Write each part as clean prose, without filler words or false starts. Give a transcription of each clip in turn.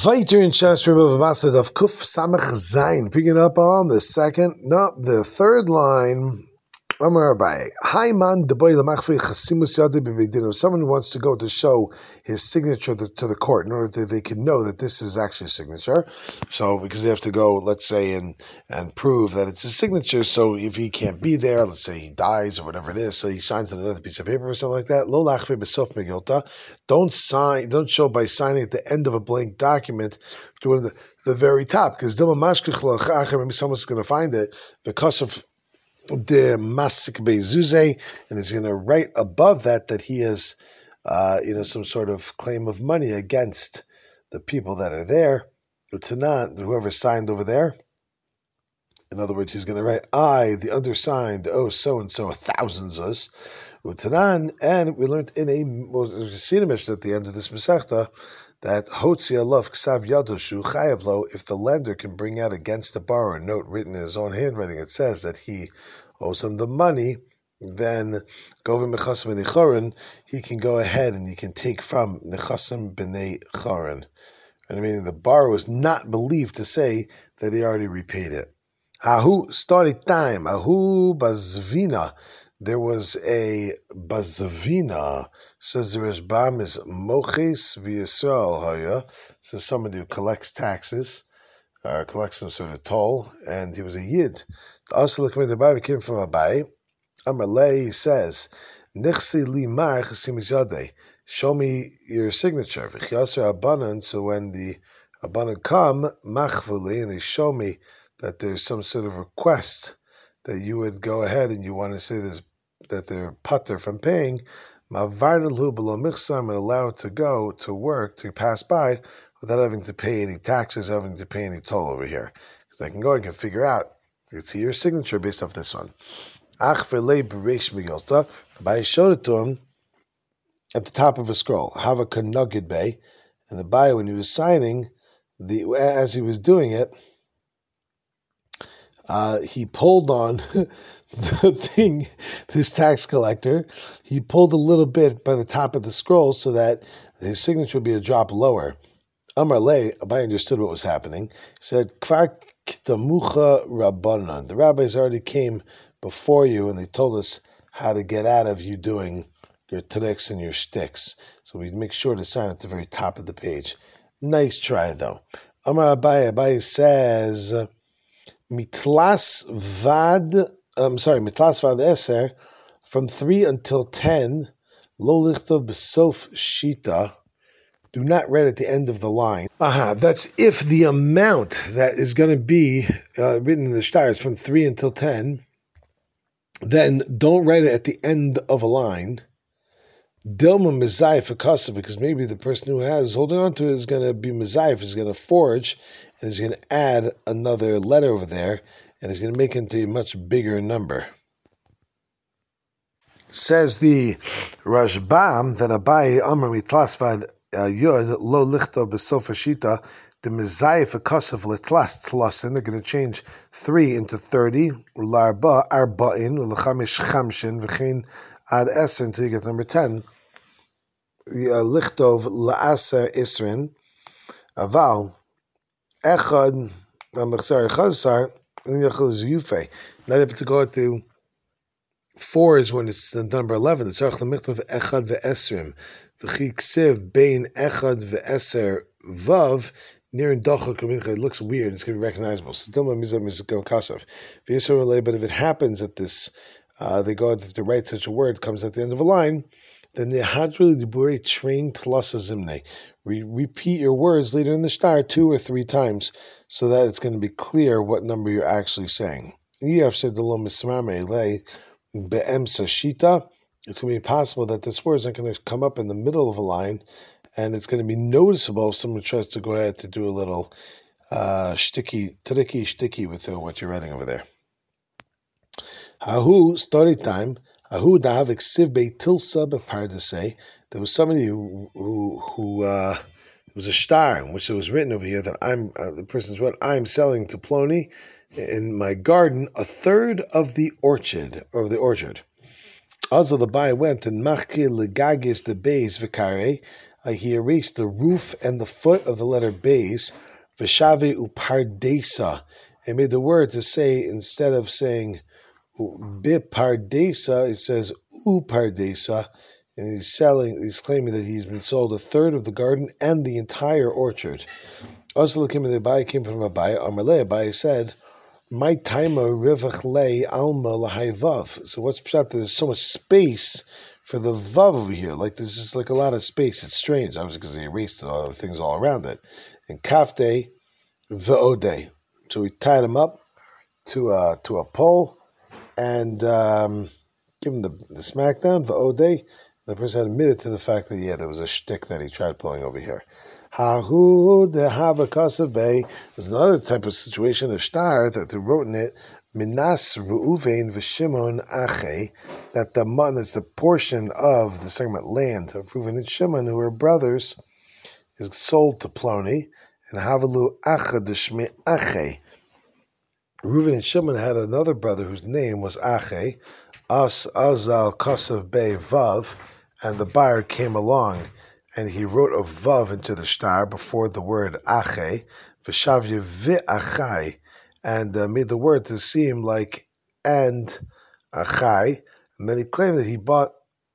Weiter in Shas Rebbe V'Masad of Kuf Samach Zayin, picking up on the third line. Amar Abaye, Hayman deboy lemachfei chasimus yadei b'beidin. If someone wants to go to show his signature to the court in order that they can know that this is actually a signature, so because they have to go, let's say, and prove that it's a signature. So if he can't be there, let's say he dies or whatever it is, so he signs on another piece of paper or something like that. Lo lachfei b'sof megilta. Don't show by signing at the end of a blank document to the very top, because maybe someone's going to find it because of the Masik Bezuze, and is going to write above that he has, some sort of claim of money against the people that are there. Utanan, whoever signed over there. In other words, he's going to write, I, the undersigned, owe so-and-so 1,000 zuz. Utanan, and we learned in a Mishnah at the end of this Masechta that Hotzi Alav Ksav Yadoshu Chayav Lo, if the lender can bring out against the borrower a note written in his own handwriting, it says that he owes him the money, then Govim Nechasim B'nei Chorin, he can go ahead and he can take from Nechasim B'nei Chorin. And meaning the borrower is not believed to say that he already repaid it. Hahu story time, Hahu Bazvina. There was a Bazavina, says the Rashbam is Moches v'Yisrael Haya, says somebody who collects taxes, or collects some sort of toll, and he was a Yid. Also looking at the Bible came from Abai. Amalei says, Nichsi li mar chasim yadei, show me your signature. V'chiaser abanan, so when the abanan come, machvuli, and they show me that there's some sort of request that you would go ahead and you want to say that they're putter from paying, ma'varnelu below michsam, and allow it to go to work, to pass by, without having to pay any taxes, having to pay any toll over here. Because I can go and can figure out, you can see your signature based off this one. Ach v'lei b'reish megilta, Abai showed it to him at the top of a scroll. Hava kanogid bay, and Abai, when he was signing, as he was doing it, he pulled on the thing, this tax collector, he pulled a little bit by the top of the scroll so that his signature would be a drop lower. Amar Le, Abai understood what was happening. He said, Kvar kitamucha rabbanan. The rabbis already came before you and they told us how to get out of you doing your tricks and your shticks. So we make sure to sign at the very top of the page. Nice try though. Amar Abai says, Mitlas vad eser, from 3 until 10, lo lichtov besof shita, do not write at the end of the line. That's if the amount that is going to be written in the shtar is from 3 until 10, then don't write it at the end of a line. Dilma mizayif akasa, because maybe the person who is holding on to it is going to be mizayif, is going to forge, and is going to add another letter over there, and is going to make it into a much bigger number. Says the Rashbam that Abai Amar mitlasvad yud lo lichto besof hashita the mizayif akasa litlas tlasin. They're going to change 3 into 30 ularba arba'in ulachamish chamshin v'chein ad eser until you get number 10. Lichtov la'aser isrin aval echad amachzar chazar unyachal ziyufe. Not able to go to 4 is when it's the number 11. It's tzarich l'michtov echad ve'esrim v'chi ksiv bein echad ve'eser vav near in dochak. It looks weird. It's going to be recognizable. So dilma mizah mizah kasav v'yisrael. But if it happens that this they go to write such a word comes at the end of a line, then the hadrili diburi train tlasa zimne. Repeat your words later in the shtar 2 or 3 times so that it's going to be clear what number you're actually saying. It's going to be possible that this word is not going to come up in the middle of a line, and it's going to be noticeable if someone tries to go ahead to do a little tricky with what you're writing over there. Hahu, story time. Hahu dahav eksiv beitilsa bepardasei. There was somebody who it was a shtar in which it was written over here that the person's what I'm selling to Plony in my garden 1/3 of the orchard. Also, the Bai went and machki legagis the beis v'karei. He erased the roof and the foot of the letter beis v'shavi upardesa. And made the word to say, instead of saying bipardesa, it says upardesa. And he's claiming that he's been sold a third of the garden and the entire orchard. Also, the Abai came from Abai. Amalei Abai said, "My timer rivachle alma lahayvav." So what's pshat? There's so much space for the vav over here. Like there's just like a lot of space. It's strange, obviously, because they erased all the things all around it. And kafte ve'odei. So we tied him up to a pole and give him the smackdown ve'odei. The person had admitted to the fact that there was a shtick that he tried pulling over here. Hahu de Havakasav Bay was another type of situation, a star that they wrote in it, Minas Reuven v'Shimon Ache, that the mutton is the portion of the segment land of Reuven and Shimon, who were brothers, is sold to Ploni, and Havalu Acha Deshmi Ache. Reuven and Shimon had another brother whose name was Ache, As Azal Kasav Bay Vav, and the buyer came along and he wrote a vav into the star before the word ache, v'shavye v'achai, and made the word to seem like and achai, and then he claimed that he bought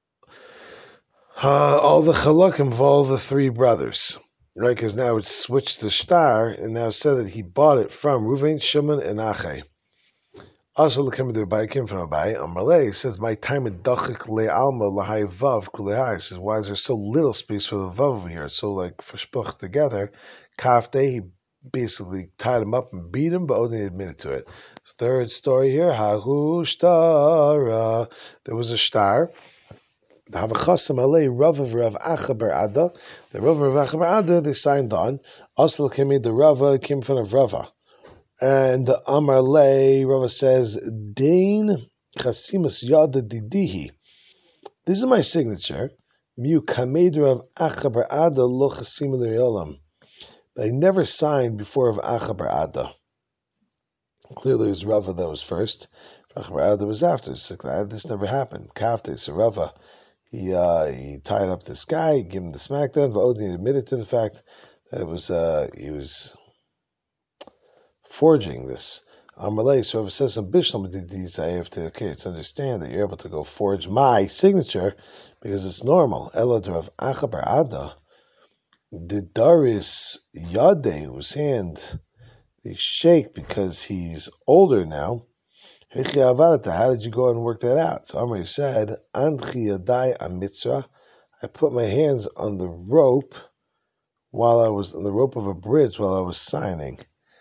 all the chalakim of all the three brothers, right? Because now it's switched the star, and now said that he bought it from Reuven, Shimon, and Ache. Also, look at the Abai came from Abai. Amalei, he says, "My time in dachik le'alma lahai vav kulehai." He says, "Why is there so little space for the vav over here? It's so like vershpuch together." Kafte, he basically tied him up and beat him, but only admitted to it. Third story here, hahu shtara. There was a star. The Havachasam alei Rav of Rav Acha bar Ada. The Rav of Rav Acha bar Ada, they signed on. Also, the Rava came from Rava. And Amar Le, Rava says, Dain Chasimus Yada Didihi. This is my signature. Mu Kamed Rav Acha bar Ada lo Chasim L'Yolam. But I never signed before Rav Acha bar Ada. Clearly it was Rava that was first. Rav Acha bar Ada was after. It's like, this never happened. Kafte, so Rava, he tied up this guy, gave him the smackdown. V'odin admitted to the fact that it was he was forging this. Amalei, so if it says some bishlam these, I have to it's understand that you're able to go forge my signature because it's normal. Elad Rav Acha bar Ada, the Daris Yade, whose hand they shake because he's older now. How did you go and work that out? So Amar said, Anchi Yadai Amitzra. I put my hands on the rope while I was on the rope of a bridge while I was signing.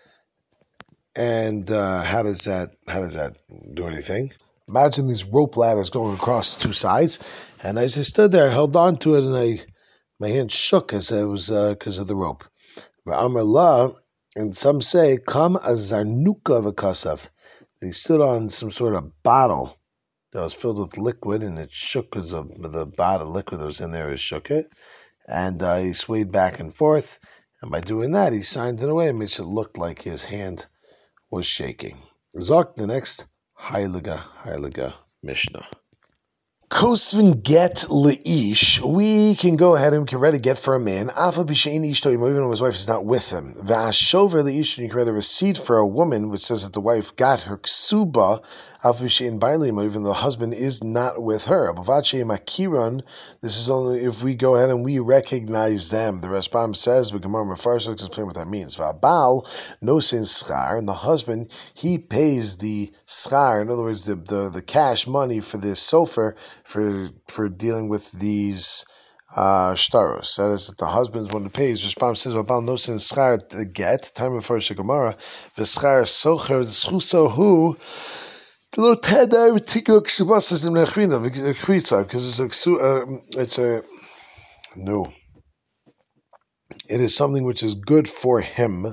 And how does that do anything? Imagine these rope ladders going across two sides, and as I stood there, I held on to it, and my hand shook as I was because of the rope. Amar La, and some say, Kam azarnuka v'kasav. He stood on some sort of bottle that was filled with liquid, and it shook because of the bottle liquid that was in there. It shook it, and he swayed back and forth, and by doing that, he signed it away and made it look like his hand was shaking. Zok, the next Heiliga Mishnah. Kosvin get leish. We can go ahead and can ready get for a man. Afa b'shein ishto, even though his wife is not with him. V'ashover leish, and you can write a receipt for a woman which says that the wife got her ksuba. Afa b'shein bailim, even though the husband is not with her. B'vache makiron. This is only if we go ahead and we recognize them. The Rashbam says, but Gemara Mefarsh looks to explain what that means. V'abal no sin schar, and the husband he pays the schar. In other words, the cash money for this sofer. For dealing with these shtaros. That is, that the husband's one who pays. Rashbam says, "Babal no sin schar the get time of first Gemara v'schar socher schusahu lo tedar v'tikro ksubas is nemnechrina because it's a no. It is something which is good for him.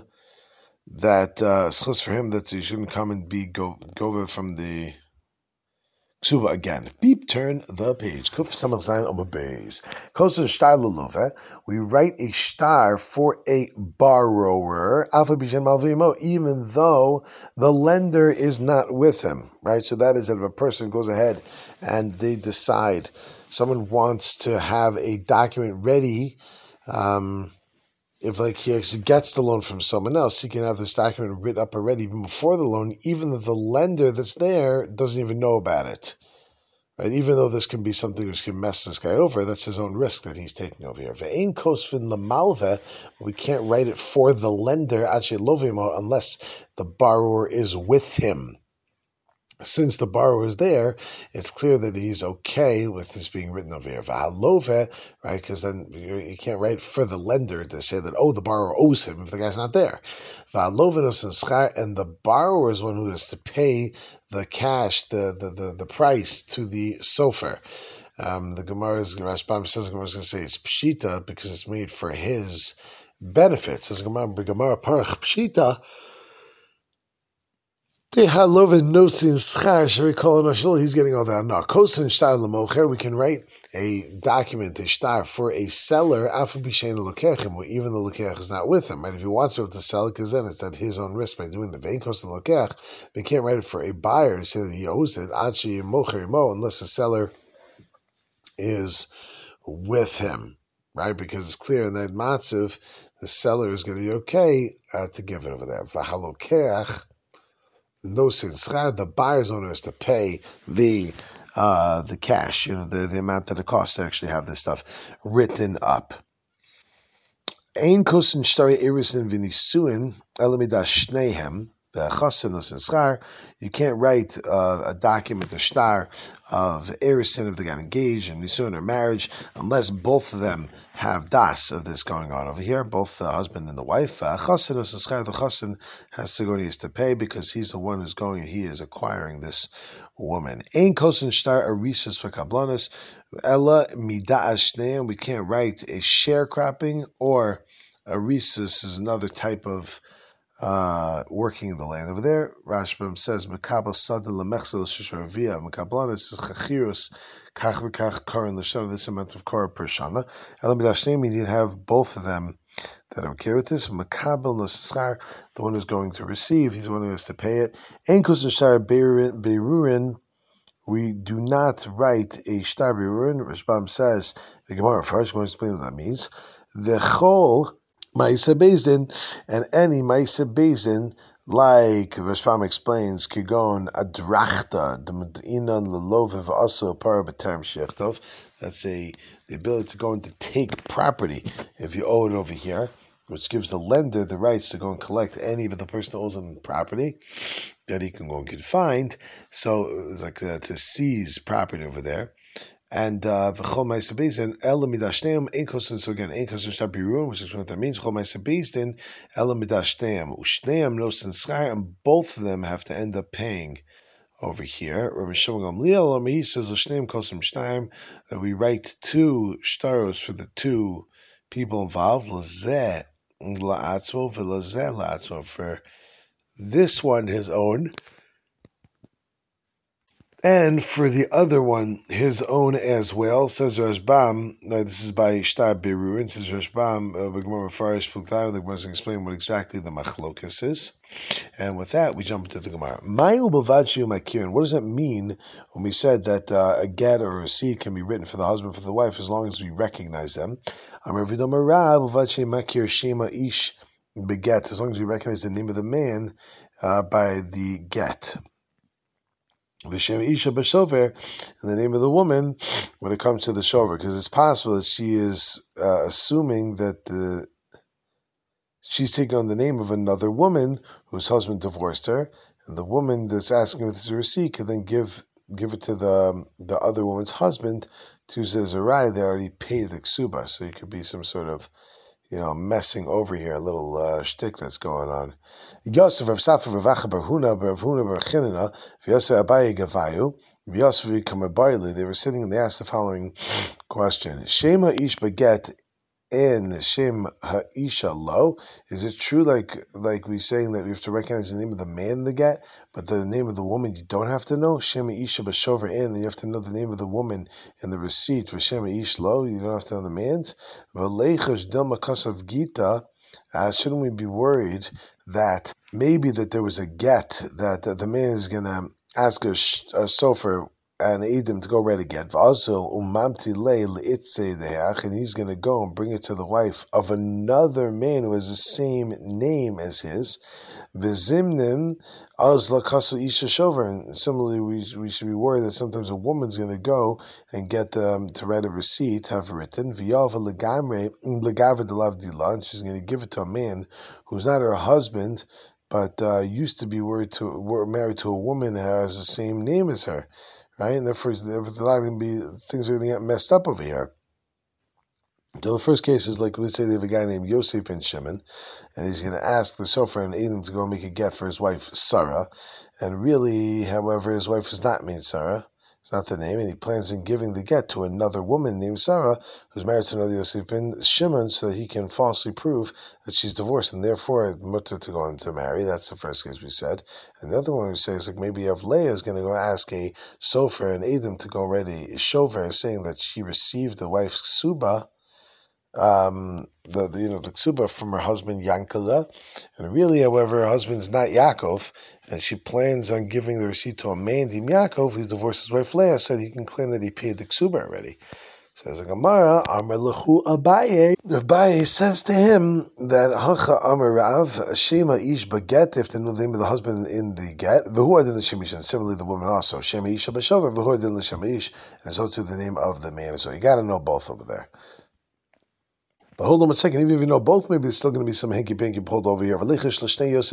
That schus for him that he shouldn't come and be gova from the Ksuba again. Beep, turn the page. Kuf samach zayin on the base. Kosen shtar lelove. We write a shtar for a borrower, alpha bishen malvimo, even though the lender is not with him. Right? So that is that if a person goes ahead and they decide someone wants to have a document ready, if like he actually gets the loan from someone else, he can have this document written up already even before the loan, even though the lender that's there doesn't even know about it. Right? Even though this can be something which can mess this guy over, that's his own risk that he's taking over here. Ve'ein kosfin lamalve, we can't write it for the lender unless the borrower is with him. Since the borrower is there, it's clear that he's okay with this being written over here. Va'alove, right? Because then you can't write for the lender to say that, the borrower owes him if the guy's not there. Va'alove nosen schar, and the borrower is one who has to pay the cash, the price to the sofer. The Gemara's Rashbam says the Gemara's going to say it's pshita because it's made for his benefit. Says Gemara Parach pshita. He's getting all that. No, kosen shtar lemocher. We can write a document, a shtar, for a seller, even though the lokech is not with him. Right? If he wants to be able to sell it, because then it's at his own risk by doing the vein kosen lokech. We can't write it for a buyer to say that he owes it. Unless the seller is with him, right? Because it's clear in that matziv, the seller is going to be okay to give it over there. V'halokech. No sense. The buyer's owner is to pay the cash, the amount that it costs to actually have this stuff written up. Ein kosen shtari erisin v'nisuin elamidash shnehem. You can't write a document, a shtar of erisin if they got engaged and nisuin or marriage, unless both of them have das of this going on over here, both the husband and the wife. The chassan has to go and he has to pay because he's the one he is acquiring this woman. Ein kosen shtar arisis for kablanis ella mida'as shneim. We can't write a sharecropping, or arisis is another type of working in the land over there. Rashbam says Mekabel Sada Lemechsel Shishravia Mekablanis Chachirus Kach v'Kach Korin L'Shana, this amount of Korah per Shana. Elamidashneim, you need to have both of them that are okay with this. Mekabel Noschar, the one who's going to receive, he's the one who has to pay it. Enkus Nishar Beirurin, we do not write a Shtar Beirurin. Rashbam says the Gemara first. We're going to explain what that means. The Chol Ma'isa Bezdin, and any Ma'isa Bezdin, like Rashbam explains, Kigon Adrachta, the Medinan Leloviv also Para B'Term Shechtov. That's the ability to go and to take property if you owe it over here, which gives the lender the rights to go and collect any of the person who owes him property that he can go and find. So it's like to seize property over there. And v'chol ma'aseh bezdin ela midashneim ein kosen. So again, ein kosen shtar birun, which is what that means. V'chol ma'aseh bezdin ela midashneim ushneim nosen schar, and both of them have to end up paying over here. Rabbi Shimon Gamliel, he says l'shneim kosen shtaim, that we write two shtaros for the two people involved. L'zeh la'atzmo v'l'zeh la'atzmo, for this one his own, and for the other one, his own as well. Says Rashbam, this is by Shtar Berurin, says Rashbam, the Gemara going to explain what exactly the machlokas is. And with that, we jump into the Gemara. What does that mean when we said that a get or a seed can be written for the husband, for the wife, as long as we recognize them? As long as we recognize the name of the man by the get. V'shem Isha b'shover, in the name of the woman, when it comes to the shover, because it's possible that she is assuming that she's taking on the name of another woman whose husband divorced her, and the woman that's asking for this receipt can then give it to the other woman's husband to Zerai. They already paid the ksuba, so it could be some sort of messing over here, a little shtick that's going on. Yosef Rav Safra Rav Acha Bar Huna Bar Chinina V'Yosef Abaye Gavayu V'Yosef Kamabarli. They were sitting and they asked the following question: Shema ish baget in Shem Ha'isha Lo? Is it true like we saying that we have to recognize the name of the man in the get, but the name of the woman you don't have to know? Shem Ha'isha B'shover in, and you have to know the name of the woman in the receipt for Shem Ha'ish Lo, you don't have to know the man's. V'leichash Dilma Kasav Gita, shouldn't we be worried that maybe that there was a get that the man is going to ask a sofer and Edom to go read again. Also, and he's going to go and bring it to the wife of another man who has the same name as his. Vizimnim az lakasu isha shover. And similarly, we should be worried that sometimes a woman's going to go and get to write a receipt, have written v'yava legamre legavre delav dila, and she's going to give it to a man who's not her husband, but used to be married to a woman that has the same name as her, right? And therefore, things are going to get messed up over here. So the first case is like we say they have a guy named Yosef ben Shimon, and he's going to ask the Sofer and Edom to go and make a get for his wife Sarah, and really, however, his wife is not named Sarah. It's not the name, and he plans on giving the get to another woman named Sarah, who's married to another Yosef ben Shimon, so that he can falsely prove that she's divorced, and therefore mutter to go on to marry. That's the first case we said. And the other one we say is like maybe Leah is going to go ask a Sofer and Edom to go write a shover saying that she received the wife's ksuba, the ksuba from her husband Yankala, and really, however, her husband's not Yaakov, and she plans on giving the receipt to a man named Yaakov who divorced his wife Leah, so he can claim that he paid the ksuba already. Says the Gemara, Amar Lahu Abaye. Abaye says to him that Hacha Amar Rav Shema Ish Baget, if the name of the husband in the get, V'hu Adin L'Shemish, and similarly the woman also Shema Ish B'Shover, V'hu Adin L'Shemish, and so too the name of the man. So you got to know both over there. But hold on a second, even if you know both, maybe there's still going to be some hanky-panky pulled over here. Maybe there's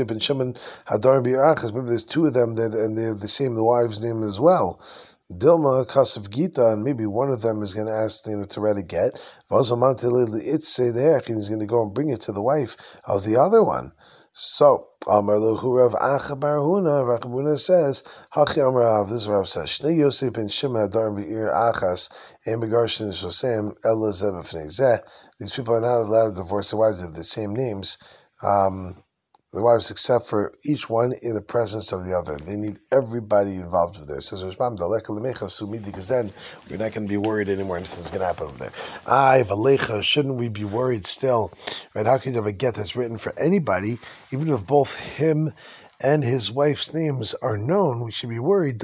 two of them, and they're the same, the wife's name as well. Dilma, Kasav Gita, and maybe one of them is going to ask to write a get. He's going to go and bring it to the wife of the other one. So, Amar Lahu Rav Acha Bar Huna, Rav Huna says, Hachi Amar Rav, this Rav says, Shnei Yosef ben Shimon Adarim Be'ir Achas, and Begarshin Shosem, Ela Zeh B'fnei Zeh. These people are not allowed to divorce their wives with the same names, the wives, except for each one in the presence of the other. They need everybody involved with this. It says, because then we're not going to be worried anymore. Anything's going to happen over there. Shouldn't we be worried still? Right? How can you have a get that's written for anybody, even if both him and his wife's names are known? We should be worried.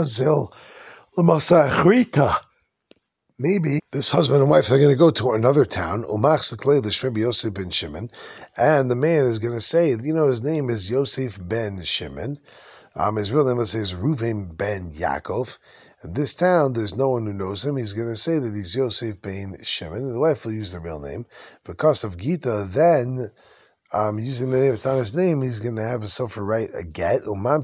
Maybe this husband and wife, they're going to go to another town, Yosef ben Shimon, and the man is going to say, his name is Yosef ben Shimon. His real name, let's say, is Reuven ben Yaakov. And this town, there's no one who knows him. He's going to say that he's Yosef ben Shimon, and the wife will use the real name. Because of Gita, then, using the name, it's not his name, he's going to have himself write a get.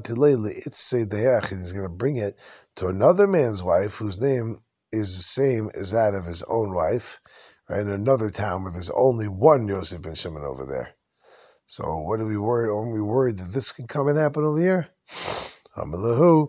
He's going to bring it to another man's wife, whose name is the same as that of his own wife, right? In another town where there's only one Yosef ben Shimon over there. So what are we worried? Are we worried that this can come and happen over here? Amalahu.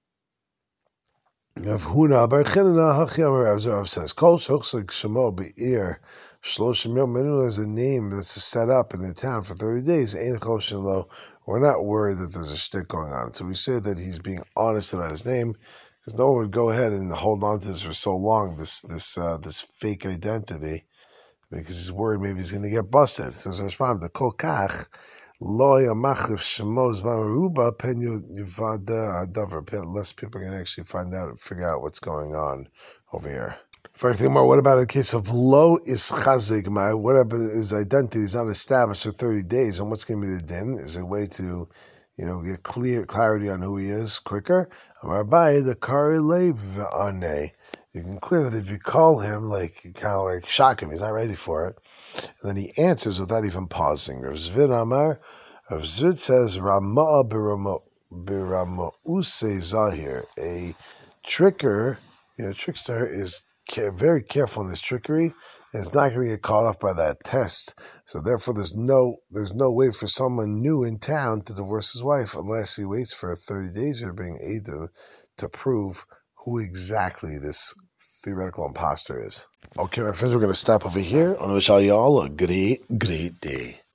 Rav Huna bar Chinna Hachi Amar Rav says, Kol Shochsek Shemo Be'ir Shloshim Yom Menu is a name that's set up in the town for 30 days. Ein Kol Shelo. We're not worried that there's a shtick going on. So we say that he's being honest about his name, because no one would go ahead and hold on to this for so long, this fake identity, because he's worried maybe he's going to get busted. So respond to Kol Kach Lo Yamachif Shemos Mamaruba Penyu Yivada Adavar. Less people can actually find out and figure out what's going on over here. For everything more, what about a case of Lo is Chazig? What about his identity is not established for 30 days, and what's going to be the din? Is a way to get clarity on who he is quicker. The Karilev. You can clear that if you call him, you kind of shock him, he's not ready for it. And then he answers without even pausing. Rav Zvid Amar, Rav Zvid says, Rama Birama Use Zahir. A trickster is very careful in his trickery, and it's not going to get caught off by that test. So therefore, there's no way for someone new in town to divorce his wife unless he waits for 30 days or being able to prove who exactly this theoretical imposter is. Okay, my friends, we're going to stop over here. I want to wish all y'all a great day.